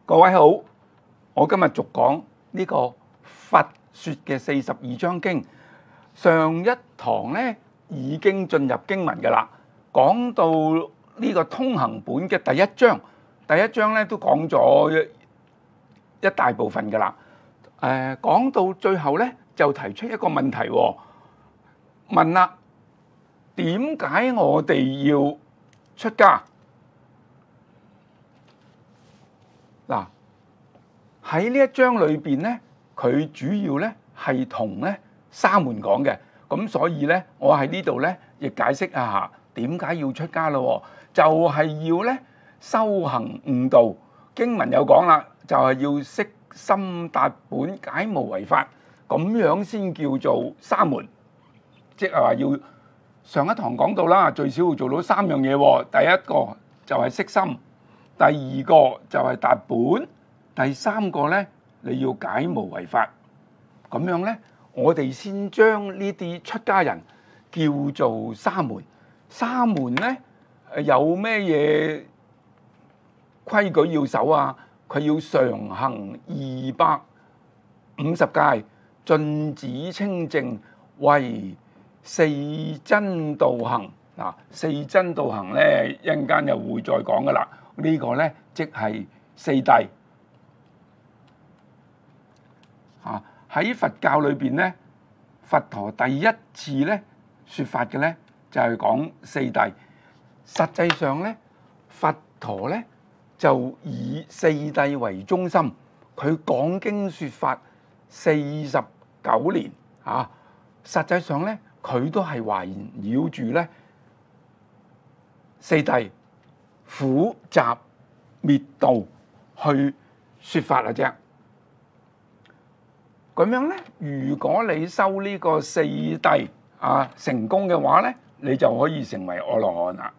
各位好，我今日續講呢個佛說嘅42章經。上一堂呢已經進入經文㗎啦，講到呢個通行本嘅第一章呢都講咗一大部分㗎啦。講到最後呢就提出一個問題，問啦，點解我哋要出家？嗱，喺呢一章裏邊咧，佢主要咧係同咧沙門講嘅，咁所以咧，我喺呢度咧亦解釋一下點解要出家咯。就係要咧修行悟道，經文有講啦，就係要悉心達本，解無為法，咁樣先叫做沙門。即係話要上一堂講到啦，最少要做到3樣嘢。第一個就係悉心。第二個就係達本，第三個咧你要解無為法，咁樣咧我哋先將呢啲出家人叫做沙門。沙門咧有咩嘢規矩要守啊？佢要常行250戒，盡止清淨，為四真道行。嗱，四真道行咧一陣間又會再講噶啦。呢個咧即係四諦。喺佛教裏邊咧，佛陀第一次咧説法嘅咧就係講四諦。實際上咧，佛陀咧就以四諦為中心，佢講經説法49年啊。實際上咧，佢都係環繞住咧四諦苦集滅道去説法啊啫。咁樣咧，如果你修呢個四諦成功嘅話咧，你就可以成為阿羅漢啦。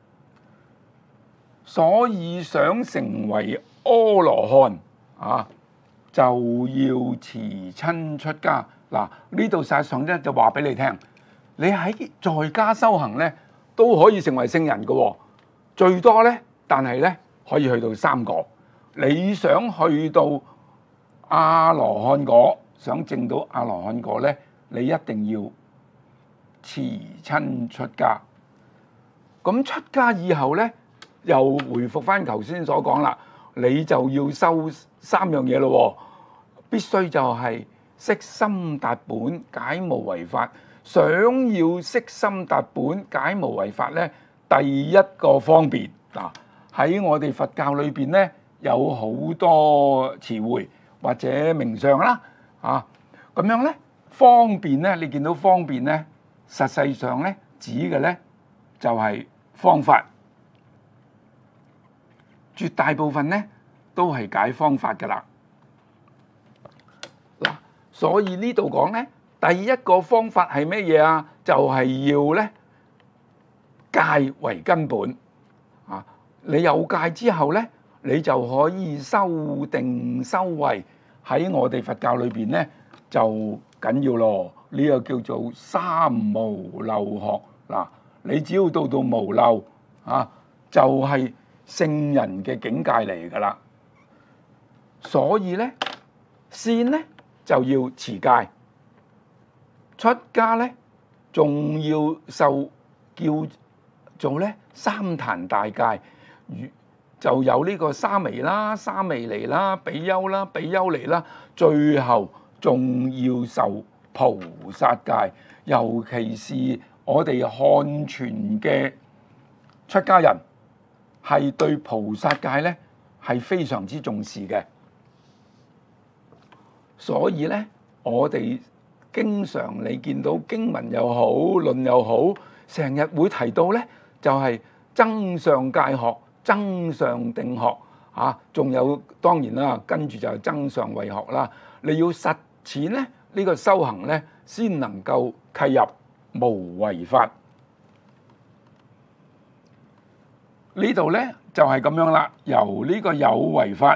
所以想成為阿羅漢就要辭親出家。嗱，呢度實際上咧就話俾你聽，你喺在家修行咧都可以成為聖人嘅，最多咧，但係咧可以去到3個。你想去到阿羅漢果，想證到阿羅漢果咧，你一定要辭親出家。咁出家以後咧，又回復翻頭先所講啦，你就要修3樣嘢咯。必須就係悉心達本，解無為法。想要悉心達本，解無為法咧，第一個方便。嗱，喺我哋佛教裏邊咧，有好多詞彙或者名相啦，咁樣咧方便咧，你見到方便咧，實際上咧指嘅咧就係方法，絕大部分咧都係解方法噶啦。嗱，所以呢度講咧，第一個方法係咩嘢啊？就係要咧戒為根本。你有戒之後咧，你就可以修定修慧。喺我哋佛教裏邊咧就緊要咯。呢個叫做三無漏學。嗱，你只要到無漏就係聖人嘅境界嚟噶啦。所以咧先咧就要持戒，出家咧仲要受叫做咧三壇大戒。就有呢個沙彌啦、沙彌尼啦、比丘啦、比丘尼啦，最後仲要受菩薩戒。尤其是我哋漢傳嘅出家人，係對菩薩戒咧係非常之重視嘅。所以咧，我哋經常你見到經文又好、論又好，成日會提到咧，就係增上戒學、增上定學仲有當然啦，跟住就係增上慧學啦。你要實踐咧，呢個修行咧，先能夠契入無為法。呢度咧就係咁樣啦，由呢個有為法，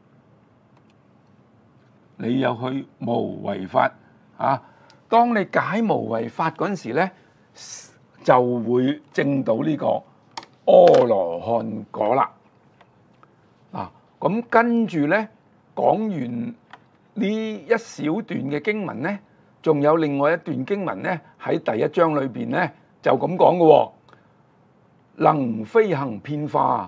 你又去無為法當你解無為法嗰陣時咧，就會證到呢個阿羅漢果啦。 咁跟住咧講完呢一小段嘅經文咧，仲有另外一段經文咧喺第一章裏邊咧就咁講嘅喎，能飛行遍化，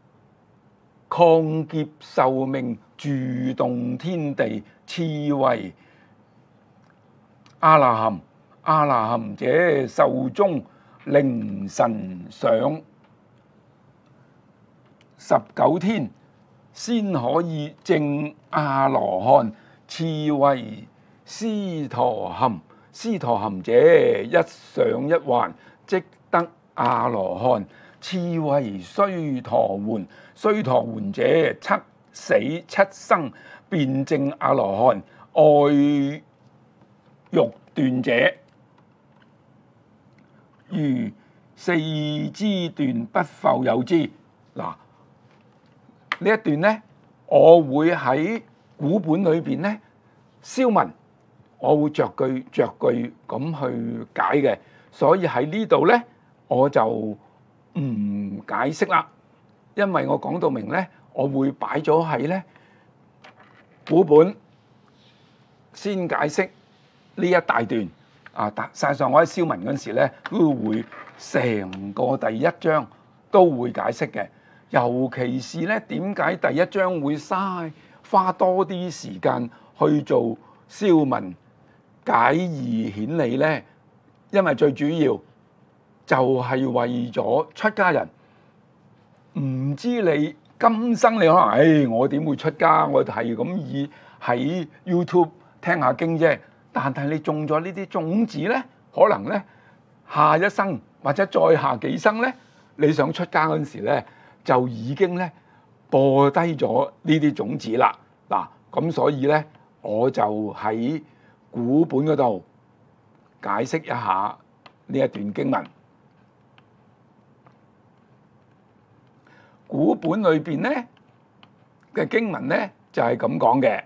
曠劫受命，住動天地，賜為阿那含。阿那含者，壽終凌晨上19天，先可以證阿羅漢，賜為斯陀含。斯陀含者，一上一還，即得阿羅漢，賜為須陀洹。須陀洹者，七死七生，便證阿羅漢。愛欲斷者，如四支斷，不復有之。嗱，呢一段呢，我會喺古本裏邊呢，消文，我會逐句逐句咁去解嘅，所以喺呢度呢，我就唔解釋啦，因為我講到明呢，我會擺咗喺呢古本先解釋呢一大段。實際上我喺消文嗰陣時咧，都會成個第一章都會解釋嘅。尤其是咧，點解第一章會花多啲時間去做消文解義顯理咧？因為最主要就係為咗出家人，唔知你今生你可能，我點會出家？我係咁喺 YouTube 聽下經啫。但係你種咗呢啲種子咧，可能咧下一生或者再下幾生咧，你想出家嗰陣時咧，就已經咧播低咗呢啲種子啦。嗱，咁所以咧，我就喺古本嗰度解釋一下呢一段經文。古本裏邊咧嘅經文咧就係咁講嘅。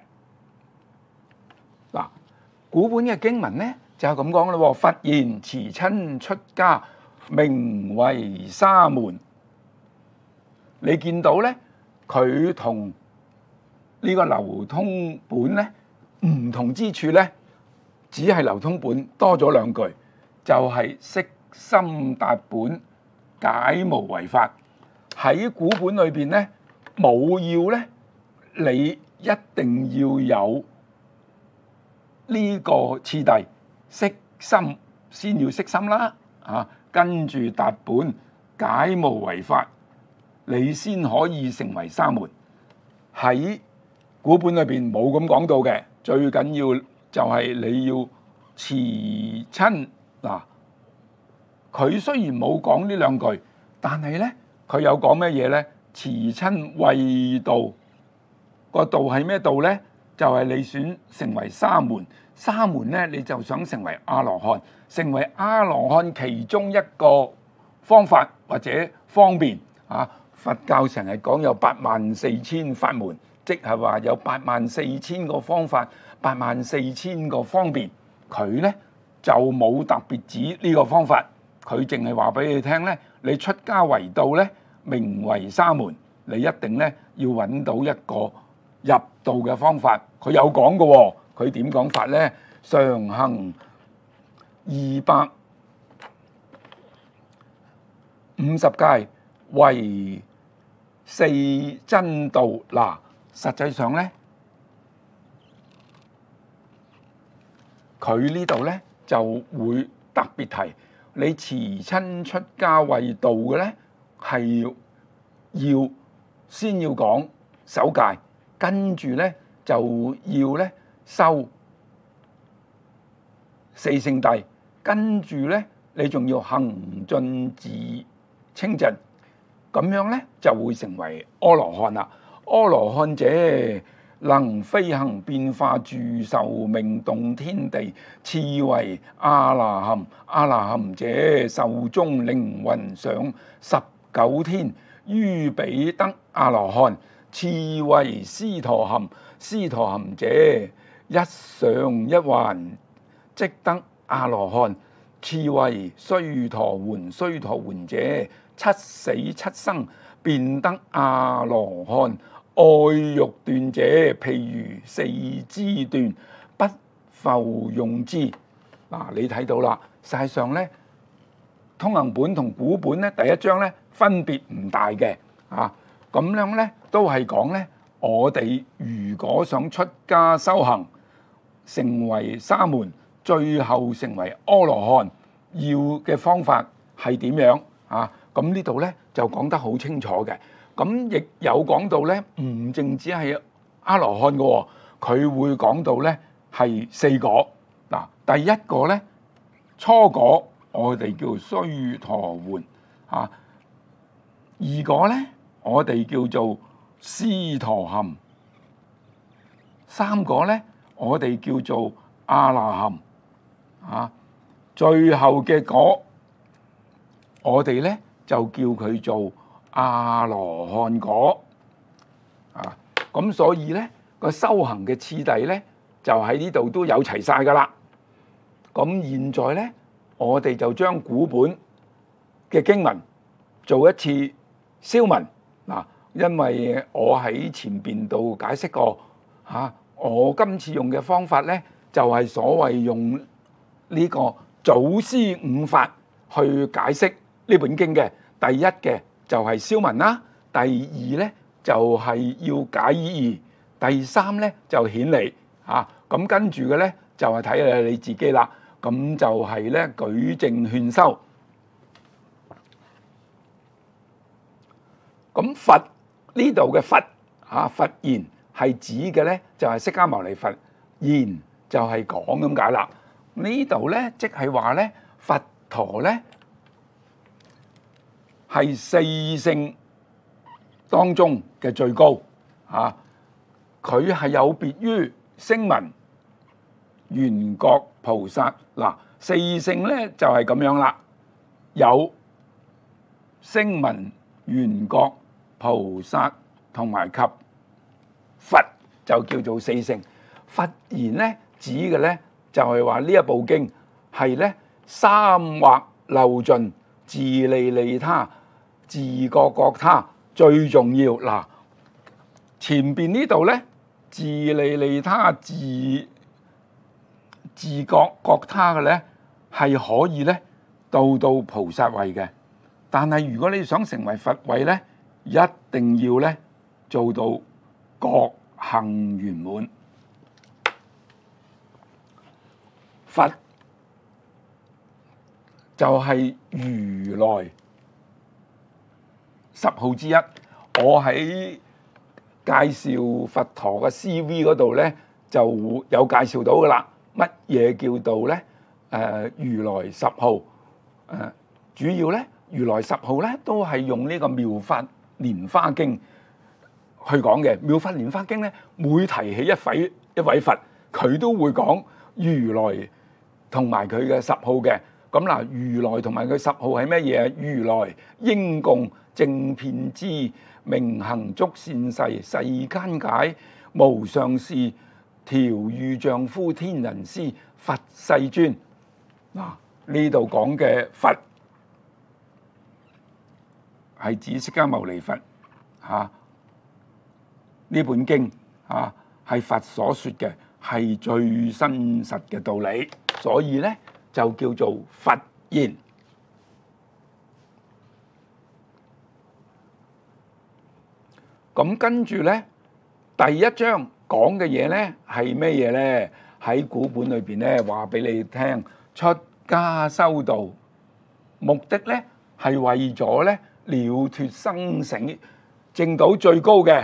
嗱，古本嘅經文咧就係咁講咯。佛言慈親出家，名為沙門。你見到咧，佢同呢個流通本咧唔同之處咧，只係流通本多咗兩句，就係悉心達本，解無為法。喺古本裏邊咧冇要咧，你一定要有呢個次第，悉心先要悉心啦，跟住達本解無為法，你先可以成為沙門。喺古本裏邊冇咁講到嘅，最緊要就係你要慈親。嗱，佢雖然冇講呢兩句，但係咧佢有講咩嘢咧？慈親為道，個道係咩道咧？就係你選成為沙門。沙門咧，你就想成為阿羅漢，成為阿羅漢其中一個方法或者方便。佛教成日講有84000法門，即係話有84000個方法，84000個方便。佢咧就冇特別指呢個方法，佢淨係話俾你聽咧，你出家為道咧，名為沙門，你一定咧要揾到一個入道嘅方法。佢有講嘅喎，佢點講法咧？常行250戒，為4真道。嗱，實際上咧，佢呢度咧就會特別提，你慈親出家為道嘅咧，係要先要講守戒，跟住咧就要咧修4聖諦，跟住咧你仲要行盡自清淨，咁樣咧就會成為阿羅漢啦。阿羅漢者，能飛行變化，住壽命，動天地，賜為阿那含。阿那含者，壽終凌雲上19天，於彼得阿羅漢，賜為斯陀含。斯陀含者，一上一還，即得阿羅漢，賜為須陀洹。須陀洹者，七死七生，便得阿羅漢。 愛欲斷者，譬如四肢斷，不復用之。嗱，你睇到啦，實際上咧，通行本同古本咧第一章咧分別唔大嘅啊，咁樣咧都係講咧，我哋如果想出家修行，成為沙門，最後成為阿羅漢，要嘅方法係點樣啊？咁呢度咧就講得好清楚嘅。咁亦有講到咧，唔淨止係阿羅漢嘅，佢會講到咧係四果。嗱，第一個咧初果，我哋叫須陀洹啊；二果咧，我哋叫做斯陀含；三果咧，我哋叫做阿那含啊；最後嘅果，我哋咧就叫佢做阿羅漢果啊。咁所以咧個修行嘅次第咧，就喺呢度都有齊晒噶啦。咁現在咧，我哋就將古本嘅經文做一次消文嗱，因為我喺前邊度解釋過嚇，我今次用嘅方法咧，就係所謂用呢個祖師五法去解釋呢本經嘅。第一嘅就係消文啦，第二咧就係要解意義，第三咧就顯理嚇。咁跟住嘅咧就係睇下你自己啦。咁就係咧舉證勸修。咁佛呢度嘅佛啊，佛言係指嘅咧就係釋迦牟尼佛，言就係講咁解啦。呢度咧即係話咧，佛陀咧係四聖當中嘅最高啊，佢係有別於聲聞、緣覺、菩薩。嗱，四聖咧就係咁樣啦，有聲聞、緣覺、菩薩同埋及佛，就叫做四聖。佛言咧指嘅咧就係話呢一部經係咧三惑漏盡，自利利他，自覺覺他，最重要嗱。前邊呢度咧自利利他、自覺覺他嘅咧係可以咧到菩薩位嘅，但係如果你想成為佛位咧，一定要咧做到覺行圓滿。佛就係如來十號之一。我喺介紹佛陀嘅 CV 嗰度咧就有介紹到噶啦。乜嘢叫做咧如來十號？主要咧如來十號咧都係用呢個妙法蓮華經去講嘅。妙法蓮華經咧每提起一位佛，佢都會講如來同埋佢嘅十號嘅。咁嗱，如來同埋佢十號係咩嘢？如來應供正遍知，明行足善逝，世間解無上士，調御丈夫天人師，佛世尊。嗱，呢度講嘅佛係指釋迦牟尼佛嚇。呢本經嚇係佛所說嘅，係最真實嘅道理，所以咧就叫做佛言。咁跟住咧，第一章講嘅嘢咧係咩嘢咧？喺古本裏邊咧話俾你聽，出家修道目的咧係為咗咧了脱生死，證到最高嘅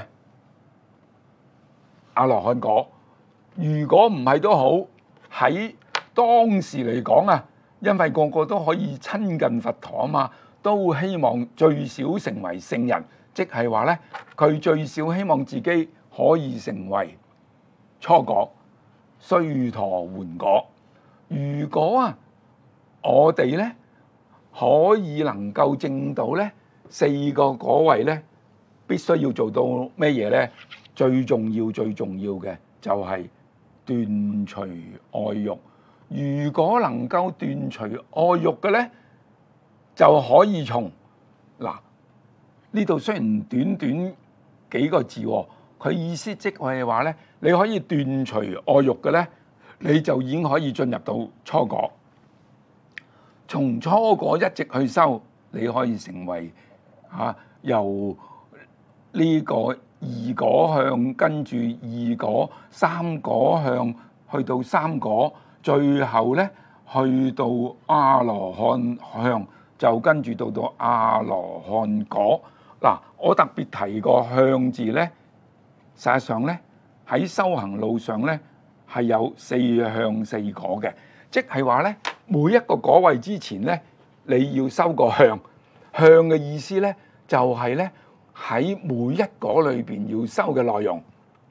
阿羅漢果。如果唔係都好，喺當時嚟講啊，因為個個都可以親近佛陀啊嘛，都希望最少成為聖人，即係話咧，佢最少希望自己可以成為初果、須陀洹果。如果啊，我哋咧可以能夠證到咧四個果位咧，必須要做到咩嘢咧？最重要嘅就係斷除愛欲。如果能夠斷除愛欲嘅咧，就可以從嗱呢度雖然短短幾個字， 佢意思即係話咧，你可以斷除愛欲嘅咧，你就已經可以進入到初果。從初果一直去修，你可以成為由呢個二果向，跟住二果、三果向，去到三果，最後咧去到阿羅漢向，就跟住到阿羅漢果。嗱，我特別提個向字咧，實際上咧喺修行路上咧係有四向四果嘅，即係話咧每一個果位之前咧，你要修個向。向嘅意思咧就係咧喺每一果裏邊要修嘅內容。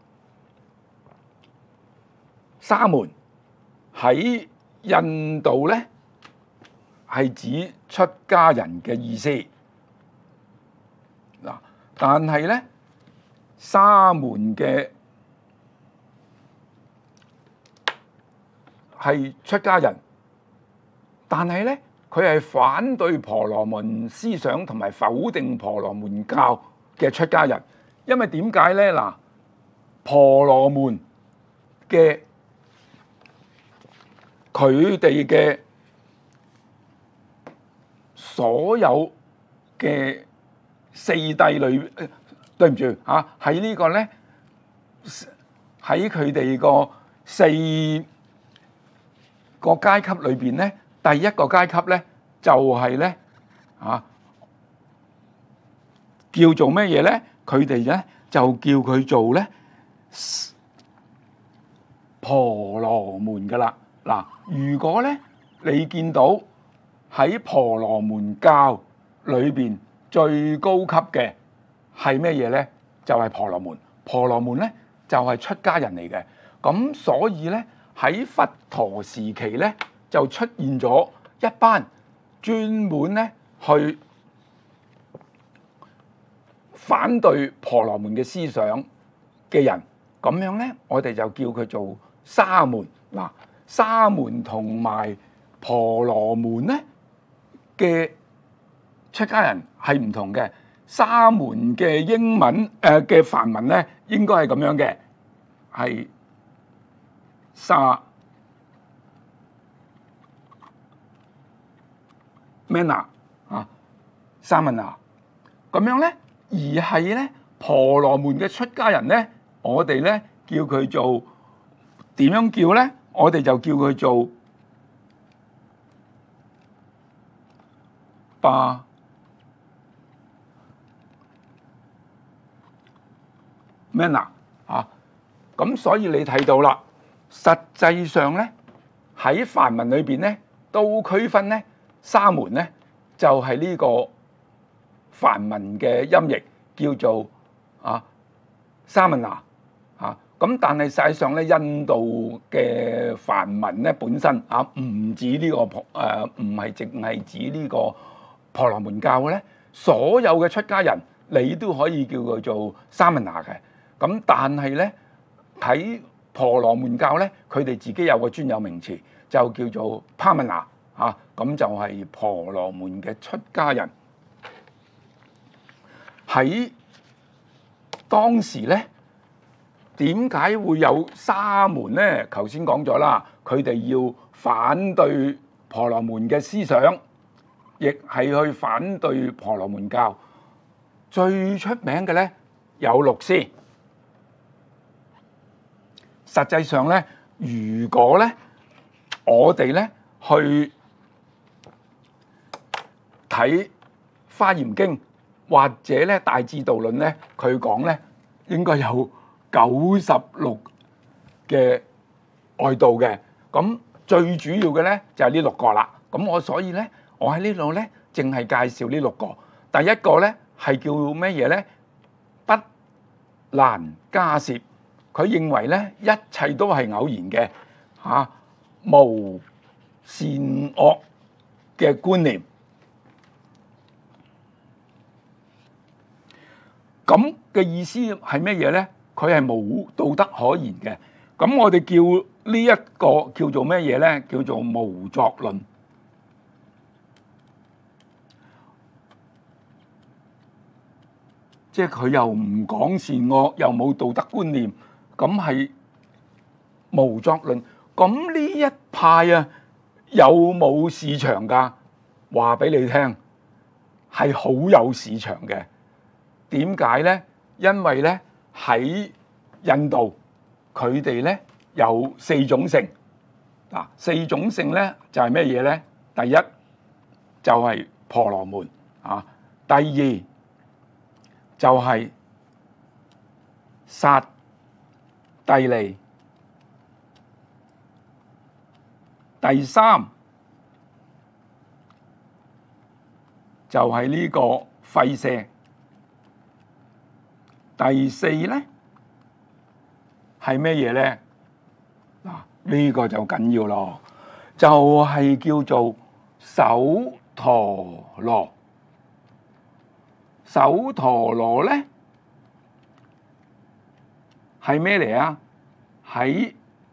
沙門喺印度咧係指出家人嘅意思。嗱，但係咧沙門嘅係出家人，但係咧佢係反對婆羅門思想同埋否定婆羅門教嘅出家人。因為點解咧？嗱，婆羅門嘅佢哋嘅所有嘅四諦裏，對唔住嚇，喺呢個咧喺佢哋個四個階級裏邊咧，第一個階級咧就係咧叫做咩嘢咧？佢哋咧就叫佢做咧婆羅門噶啦。嗱，如果咧你見到喺婆羅門教裏邊最高級嘅係咩嘢咧？就係婆羅門。婆羅門咧就係出家人嚟嘅。咁所以咧喺佛陀時期咧就出現咗一班專門咧去反對婆羅門嘅思想嘅人，咁樣咧我哋就叫佢做沙門。嗱，沙門同埋婆羅門咧嘅出家人係唔同嘅。沙門嘅英文嘅梵文咧應該係咁樣嘅，係沙 mana 沙門那咁樣咧。而係咧婆羅門嘅出家人咧，我哋咧叫佢做點樣叫咧？我哋就叫佢做巴咩那咁所以你睇到啦，實際上咧喺梵文裏邊咧都區分咧沙門咧就係呢個梵文嘅音譯叫做沙門那咁，但係實際上咧印度嘅梵文咧本身唔止呢個唔係淨係指呢個婆羅門教咧，所有嘅出家人你都可以叫佢做沙門那嘅。咁但係咧喺婆羅門教咧，佢哋自己有個專有名詞，就叫做帕門那咁就係婆羅門嘅出家人。喺當時咧，點解會有沙門咧？頭先講咗啦，佢哋要反對婆羅門嘅思想，亦係去反對婆羅門教。最出名嘅咧有六師。實際上咧，如果咧我哋咧去睇《華嚴經》或者咧《大智度論》咧，佢講咧應該有96嘅外道嘅。咁最主要嘅咧就係呢六個啦。咁所以咧，我喺呢度咧淨係介紹呢六個。第一個咧係叫咩嘢咧？畢蘭迦葉。佢認為咧一切都係偶然嘅無善惡嘅觀念。咁嘅意思係咩嘢咧？佢係冇道德可言嘅。咁我哋叫呢一個叫做咩嘢咧？叫做無作論。 即係佢又唔講善惡，又冇道德觀念，咁係無作論。咁呢一派啊，有冇市場㗎？話俾你聽，係好有市場嘅。點解咧？因為咧喺印度，佢哋咧有4種姓。嗱，4種姓咧就係咩嘢咧？第一就係婆羅門啊，第二就係剎帝利，第三就係呢個吠舍，第四咧係咩嘢咧？嗱，呢個就緊要咯，就係叫做首陀羅。首陀羅咧係咩嚟啊？喺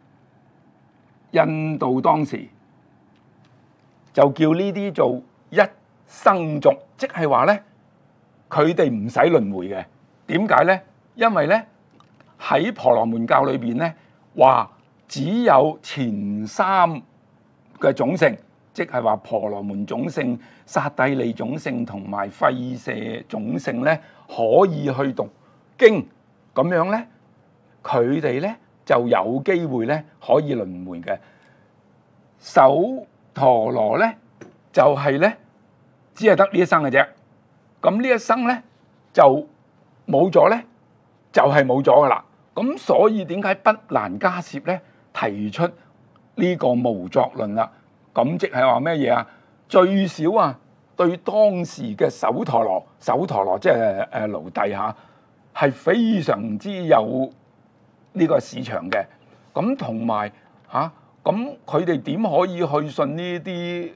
印度當時就叫呢啲做一生族，即係話咧佢哋唔使輪迴嘅。點解咧？因為咧喺婆羅門教裏邊咧話只有前3嘅種姓，即係話婆羅門種姓、剎帝利種姓同埋吠舍種姓咧可以去讀經，咁樣咧佢哋咧就有機會咧可以輪迴嘅。首陀羅咧就係咧只係得呢一生嘅啫，咁呢一生咧就冇咗咧，就係冇咗噶啦。咁所以點解畢蘭迦葉咧提出呢個無作論啦？咁即係話咩嘢啊？最少啊，對當時嘅首陀羅即係奴隸嚇，係非常之有呢個市場嘅。咁同埋嚇，咁佢哋點可以去信呢啲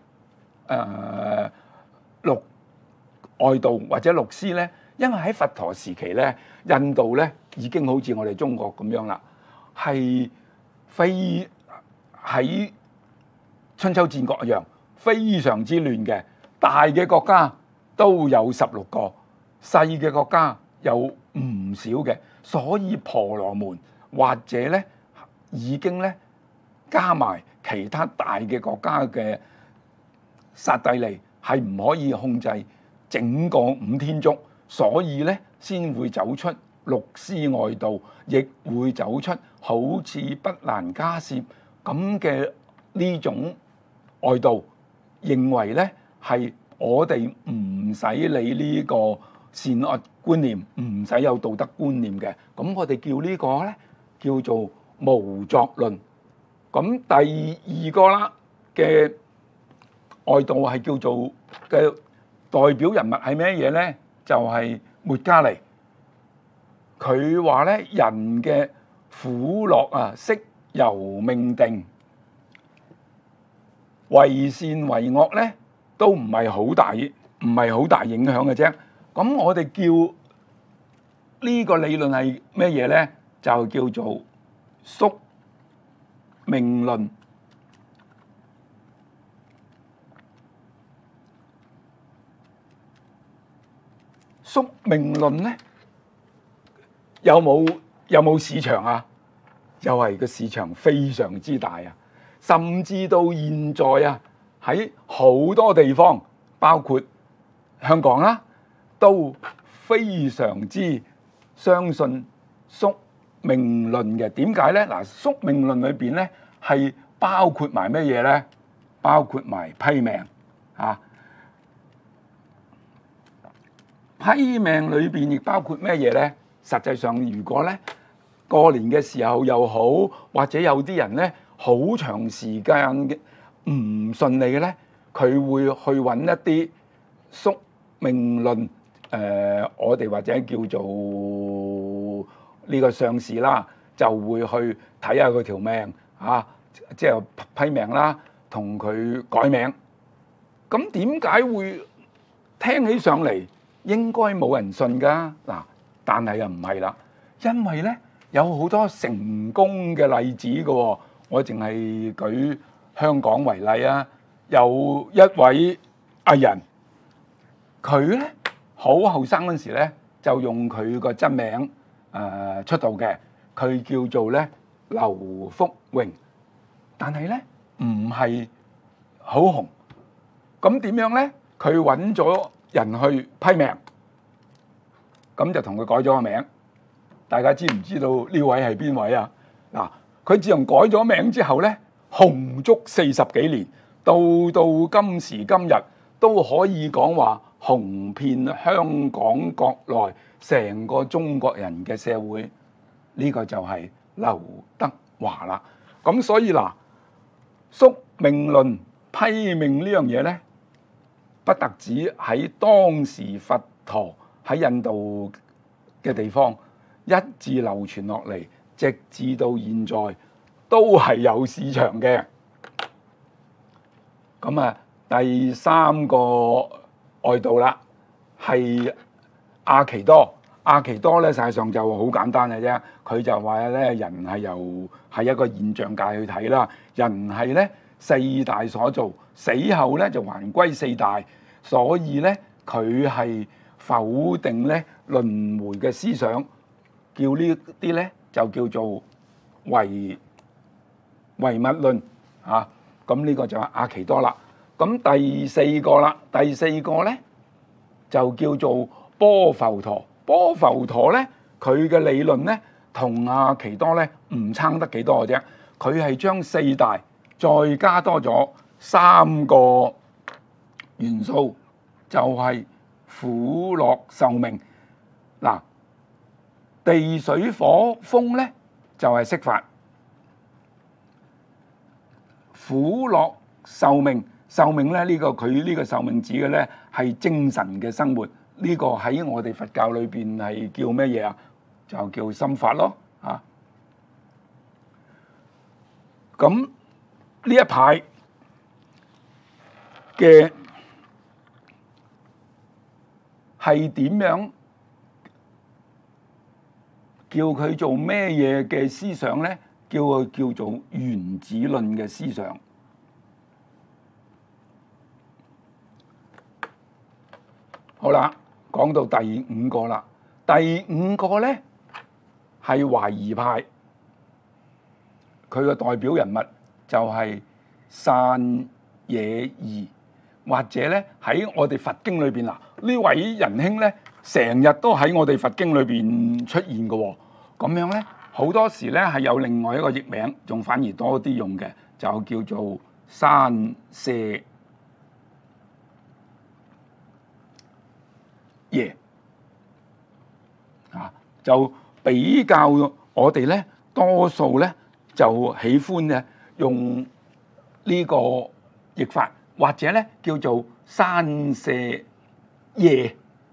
六外道或者六師咧？因為喺佛陀時期咧，印度咧已經好似我哋中國咁樣啦，係非喺春秋戰國一樣非常之亂嘅。大嘅國家都有16個，細嘅國家有唔少嘅，所以婆羅門或者咧已經咧加埋其他大嘅國家嘅剎帝利係唔可以控制整個5天竺，所以咧先會走出六師外道，亦會走出好似畢蘭迦葉咁嘅呢種外道，認為咧係我哋唔使理呢個善惡觀念，唔使有道德觀念嘅，咁我哋叫呢個咧叫做無作論。咁第2個啦嘅外道係叫做嘅代表人物係咩嘢咧？就係末迦尼。佢話咧人嘅苦樂啊，悉由命定，為善為惡咧都唔係好大影響嘅啫。咁我哋叫呢個理論係咩嘢咧？就叫做宿命論。宿命論咧有冇市場啊？又係個市場非常之大啊！甚至到現在啊，喺好多地方，包括香港啦，都非常之相信宿命論嘅。點解咧？嗱，宿命論裏邊咧係包括埋咩嘢咧？包括埋批命啊！批命裏邊亦包括咩嘢咧？實際上，如果咧過年嘅時候又好，或者有啲人咧好長時間嘅唔順利嘅咧，佢會去揾一啲宿命論，我哋或者叫做呢個上士啦，就會去睇下佢條命啊，即係批命啦，同佢改名。咁點解會聽起上嚟應該冇人信㗎？嗱，但係又唔係啦，因為咧有好多成功嘅例子嘅喎。我淨係舉香港為例啊，有一位藝人，佢咧好後生嗰陣時咧就用佢個真名出道嘅，佢叫做咧劉福榮，但係咧唔係好紅。咁點樣咧？佢揾咗人去批命，咁就同佢改咗個名。大家知唔知道呢位係邊位啊？嗱，佢自從改咗名之後咧，紅足40幾年，到今時今日都可以講話紅遍香港國內成個中國人嘅社會。呢個就係劉德華啦。咁所以嗱，宿命論批命呢樣嘢咧，不特止喺當時佛陀喺印度嘅地方一直流傳落嚟，直至到現在都係有市場嘅。咁啊，第三個外道啦，係阿奇多。阿奇多咧，實際上就好簡單嘅啫。佢就話咧，人係係一個現象界去睇啦。人係咧四大所造，死後咧就還歸四大。所以咧，佢係否定咧輪迴嘅思想，叫呢啲咧就叫做唯物論啊。咁呢個就係阿奇多啦。咁第四個啦，第四個咧就叫做波浮陀。波浮陀咧，佢嘅理論咧同阿奇多咧唔差得幾多嘅啫。佢係將四大再加多咗3個元素，就係苦樂壽命。嗱，地水火風咧就係色法，苦樂壽命，壽命咧呢個佢呢個壽命指嘅咧係精神嘅生活。呢個喺我哋佛教裏邊係叫咩嘢啊？就叫心法咯啊！咁呢一排嘅係點樣叫佢做咩嘢嘅思想咧？叫佢叫做原子論嘅思想。好啦。講到第五個啦，第五個咧係懷疑派，佢嘅代表人物就係散野義，或者咧喺我哋佛經裏邊嗱，呢位仁兄咧成日都喺我哋佛經裏邊出現嘅喎。咁樣咧好多時咧係有另外一個譯名，仲反而多啲用嘅，就叫做散舍耶啊，就比較我哋咧多數咧就喜歡咧用呢個譯法，或者咧叫做散舍耶。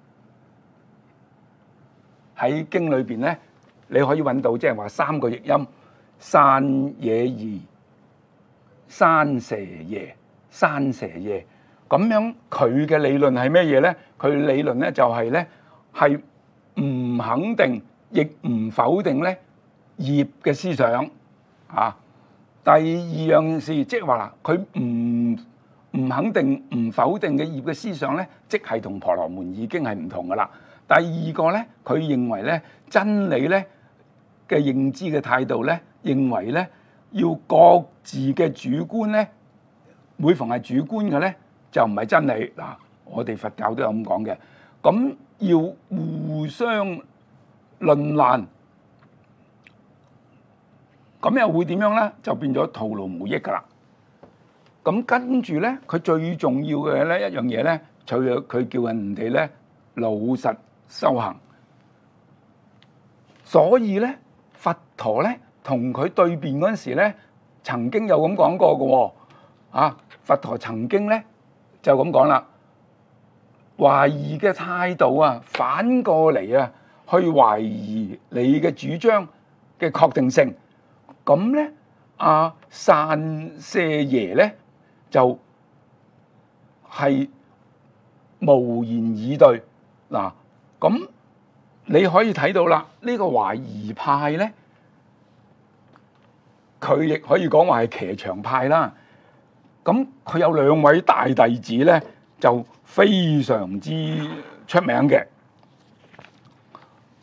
喺經裏邊咧，你可以揾到即係話3個譯音：散野義、散舍耶、散舍耶。咁樣佢嘅理論係咩嘢咧？佢理論咧就係咧係唔肯定亦唔否定咧業嘅思想啊。第二樣事即係話啦，佢唔肯定唔否定嘅業嘅思想咧，即係同婆羅門已經係唔同噶啦。第二個咧，佢認為咧真理咧嘅認知嘅態度咧，認為咧要各自嘅主觀咧，每逢係主觀嘅咧，就唔係真理嗱。我哋佛教都有咁講嘅，咁要互相論難，咁又會點樣咧？就變咗徒勞無益噶啦。咁跟住咧，佢最重要嘅咧一樣嘢咧，佢叫人哋咧老實修行。所以咧，佛陀咧同佢對辯嗰陣時咧，曾經有咁講過嘅喎。啊，佛陀曾經咧就咁講啦，懷疑嘅態度啊，反過嚟啊，去懷疑你嘅主張嘅確定性。咁咧，阿散舍耶咧就係無言以對嗱。咁你可以睇到啦，呢個懷疑派咧，佢亦可以講話係騎牆派啦。咁佢有2位大弟子咧，就非常之出名嘅。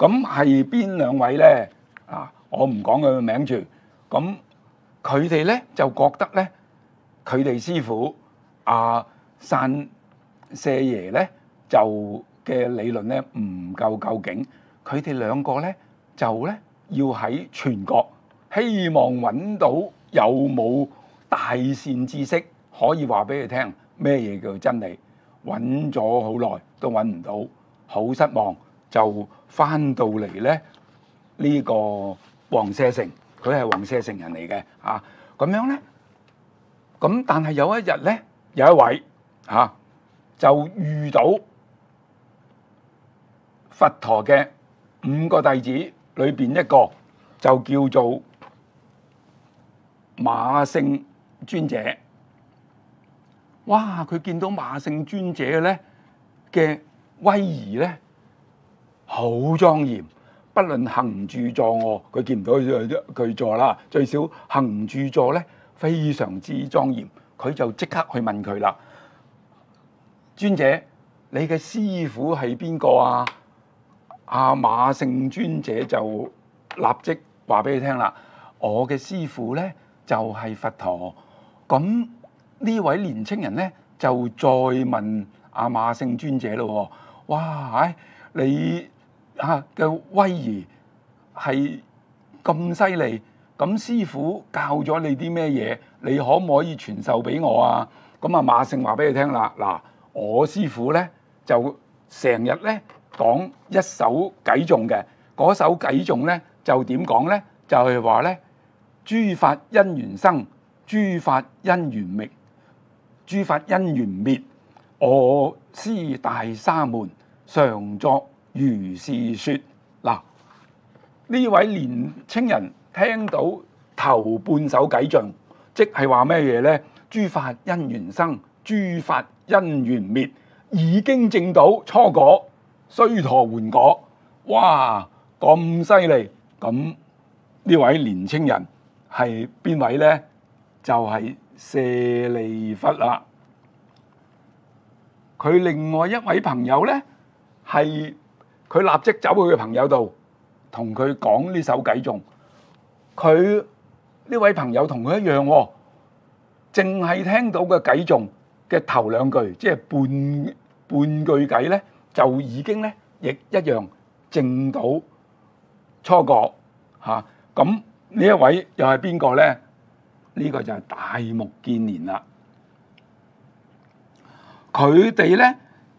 咁係邊兩位咧？我唔講佢嘅名住。咁佢哋咧就覺得咧，佢哋師傅散舍爺咧就嘅理論咧唔夠究竟。佢哋兩個咧就咧要喺全國希望揾到有冇大善知識可以話俾佢聽咩嘢叫真理。揾咗好耐都揾唔到，好失望，就翻到嚟咧呢個王舍城，佢係王舍城人嚟嘅咁樣咧。咁但係有一日咧，有一位就遇到佛陀嘅5個弟子裏邊一個，就叫做馬勝尊者。哇！佢見到馬勝尊者咧嘅威儀咧，好莊嚴。不論行住坐臥，佢見唔到佢坐啦，最少行住坐咧非常之莊嚴。佢就即刻去問佢啦：尊者，你嘅師父係邊個啊？馬勝尊者就立即話俾佢聽啦：我嘅師父咧就係佛陀。咁呢位年青人咧就再問馬勝尊者咯。哇！你嘅威儀係咁犀利，咁師父教咗你啲咩嘢？你可唔可以傳授俾我啊？咁馬勝話俾佢聽啦。嗱，我師父咧就成日咧講一首偈頌嘅，嗰首偈頌咧就點講咧？就係話咧：諸法因緣生，諸法因緣滅，諸法因緣滅。我師大沙門常作如是說。嗱，呢位年青人聽到頭半首偈頌，即係話咩嘢咧？諸法因緣生，諸法因緣滅，已經證到初果，須陀洹果。哇，咁犀利！咁呢位年青人係邊位咧？就係舍利弗啦。佢另外一位朋友咧，係佢立即走去佢朋友度，同佢講呢首偈頌。佢呢位朋友同佢一樣喎，淨係聽到嘅偈頌嘅頭兩句，即係半句偈咧，就已經咧亦一樣證到初果嚇。咁呢一位又係邊個咧？呢個就係大目犍連啦。佢哋咧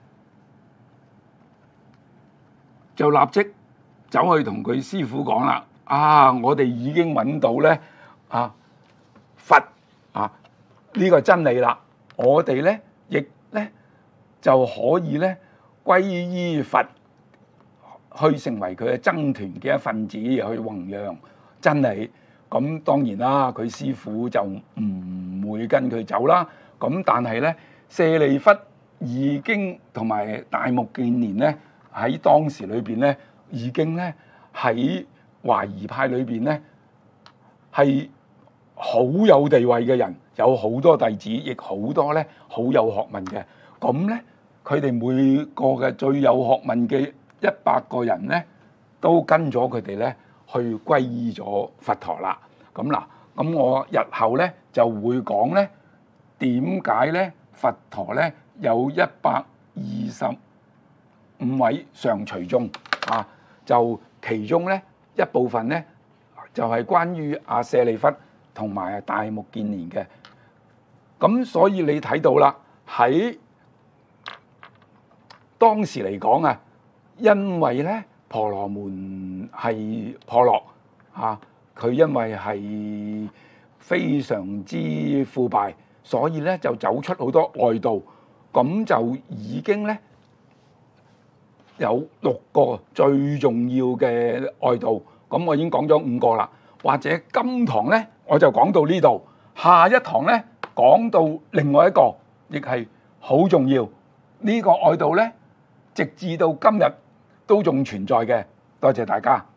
就立即走去同佢師父講啦：我哋已經揾到咧佛呢個真理啦，我哋咧亦咧就可以咧歸依佛，去成為佢嘅僧團嘅一份子，去弘揚真理。咁當然啦，佢師父就唔會跟佢走啦。咁但係咧，舍利弗已經同埋大目犍連咧喺當時裏邊咧，已經咧喺懷疑派裏邊咧係好有地位嘅人，有好多弟子，亦好多咧好有學問嘅。咁咧，佢哋每個嘅最有學問嘅100個人咧，都跟咗佢哋咧去歸依咗佛陀啦。咁我日後咧就會講咧點解咧佛陀咧有125位上隨眾就其中咧一部分咧就係關於舍利弗同埋大目犍連嘅。咁所以你睇到啦，喺當時嚟講因為咧婆羅門係破落佢因為係非常之腐敗，所以咧就走出好多外道，咁就已經咧有6個最重要嘅外道。咁我已經講咗5個啦，或者今堂咧我就講到呢度，下一堂咧講到另外一個，亦係好重要。呢個外道咧，直至到今日都仲存在嘅。多謝大家。